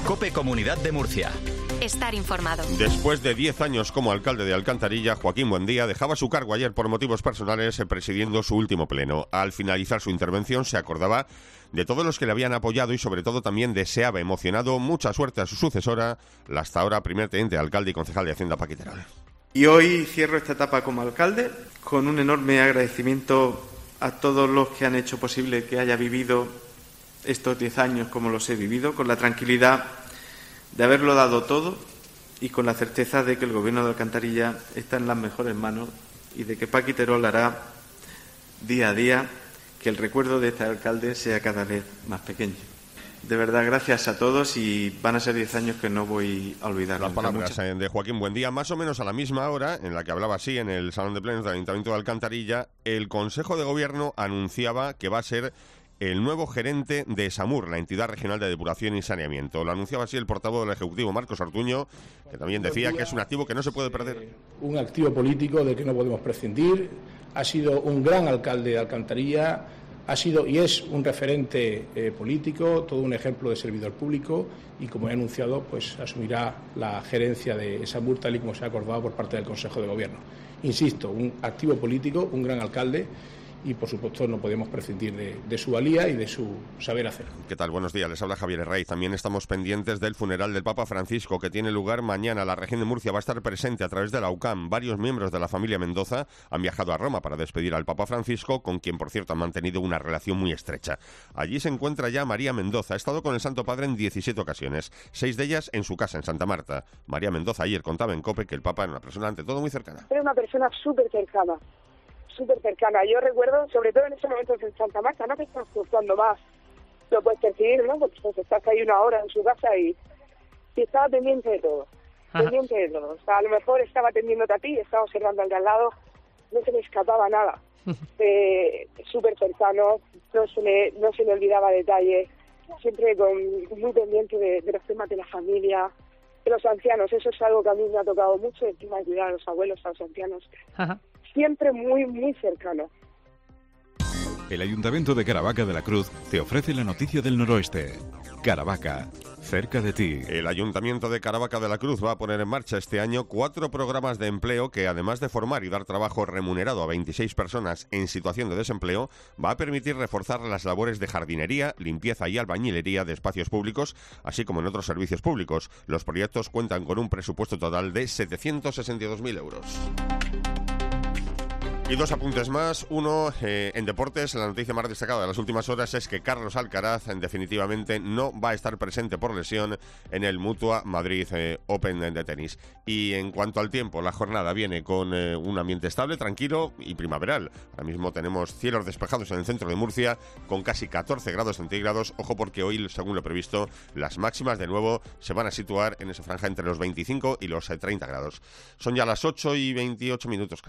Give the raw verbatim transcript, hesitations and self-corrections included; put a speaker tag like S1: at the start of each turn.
S1: COPE Comunidad de Murcia.
S2: Estar informado.
S3: Después de diez años como alcalde de Alcantarilla, Joaquín Buendía dejaba su cargo ayer por motivos personales, presidiendo su último pleno. Al finalizar su intervención se acordaba de todos los que le habían apoyado y sobre todo también deseaba, emocionado, mucha suerte a su sucesora, la hasta ahora primer teniente de alcalde y concejal de Hacienda, Paqui Terol.
S4: Y hoy cierro esta etapa como alcalde con un enorme agradecimiento a todos los que han hecho posible que haya vivido estos diez años como los he vivido, con la tranquilidad de haberlo dado todo y con la certeza de que el Gobierno de Alcantarilla está en las mejores manos y de que Paqui Terol hará día a día que el recuerdo de este alcalde sea cada vez más pequeño. De verdad, gracias a todos y van a ser diez años que no voy a olvidar.
S3: Las palabras de Joaquín Buendía, más o menos a la misma hora en la que hablaba así en el Salón de Plenos del Ayuntamiento de Alcantarilla, el Consejo de Gobierno anunciaba que va a ser el nuevo gerente de SAMUR, la entidad regional de depuración y saneamiento. Lo anunciaba así el portavoz del Ejecutivo, Marcos Ortuño, que también decía que es un activo que no se puede perder.
S5: Un activo político del que no podemos prescindir. Ha sido un gran alcalde de Alcantarilla, ha sido y es un referente eh, político, todo un ejemplo de servidor público y, como he anunciado, pues asumirá la gerencia de SAMUR tal y como se ha acordado por parte del Consejo de Gobierno. Insisto, un activo político, un gran alcalde. Y, por supuesto, no podemos prescindir de, de su valía y de su saber hacer.
S3: ¿Qué tal? Buenos días, les habla Javier Herrey. También estamos pendientes del funeral del Papa Francisco, que tiene lugar mañana. La región de Murcia va a estar presente a través de la U C A M. Varios miembros de la familia Mendoza han viajado a Roma para despedir al Papa Francisco, con quien, por cierto, han mantenido una relación muy estrecha. Allí se encuentra ya María Mendoza. Ha estado con el Santo Padre en diecisiete ocasiones, seis de ellas en su casa, en Santa Marta. María Mendoza ayer contaba en COPE que el Papa era una persona, ante todo, muy cercana.
S6: Era una persona súper cercana. súper cercana. Yo recuerdo, sobre todo en ese momento en Santa Marta, ¿no? Que estás cuando más lo puedes percibir, ¿no? Porque pues, estás ahí una hora en su casa y, y estaba pendiente de todo. Ajá. Pendiente de todo. O sea, a lo mejor estaba atendiéndote a ti, estaba observando al de al lado, no se le escapaba nada. eh, súper cercano, no se le, no se le olvidaba detalles, siempre con, muy pendiente de, de los temas de la familia, de los ancianos. Eso es algo que a mí me ha tocado mucho, el tema de cuidar a los abuelos, a los ancianos. Ajá. Siempre muy, muy cercano.
S7: El Ayuntamiento de Caravaca de la Cruz te ofrece la noticia del noroeste. Caravaca, cerca de ti.
S3: El Ayuntamiento de Caravaca de la Cruz va a poner en marcha este año cuatro programas de empleo que, además de formar y dar trabajo remunerado a veintiséis personas en situación de desempleo, va a permitir reforzar las labores de jardinería, limpieza y albañilería de espacios públicos, así como en otros servicios públicos. Los proyectos cuentan con un presupuesto total de setecientos sesenta y dos mil euros. Y dos apuntes más. Uno, eh, en deportes, la noticia más destacada de las últimas horas es que Carlos Alcaraz en, definitivamente no va a estar presente por lesión en el Mutua Madrid eh, Open de tenis. Y en cuanto al tiempo, la jornada viene con eh, un ambiente estable, tranquilo y primaveral. Ahora mismo tenemos cielos despejados en el centro de Murcia con casi catorce grados centígrados. Ojo, porque hoy, según lo previsto, las máximas de nuevo se van a situar en esa franja entre los veinticinco y los treinta grados. Son ya las ocho y veintiocho minutos.